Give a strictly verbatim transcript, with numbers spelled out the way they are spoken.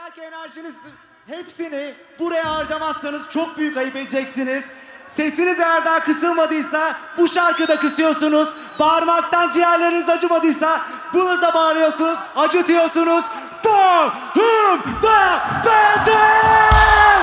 Eğer ki enerjiniz hepsini buraya harcamazsanız çok büyük ayıp edeceksiniz. Sesiniz eğer daha kısılmadıysa bu şarkıda kısıyorsunuz. Bağırmaktan ciğerleriniz acımadıysa bunu da bağırıyorsunuz, acıtıyorsunuz. For whom the battle!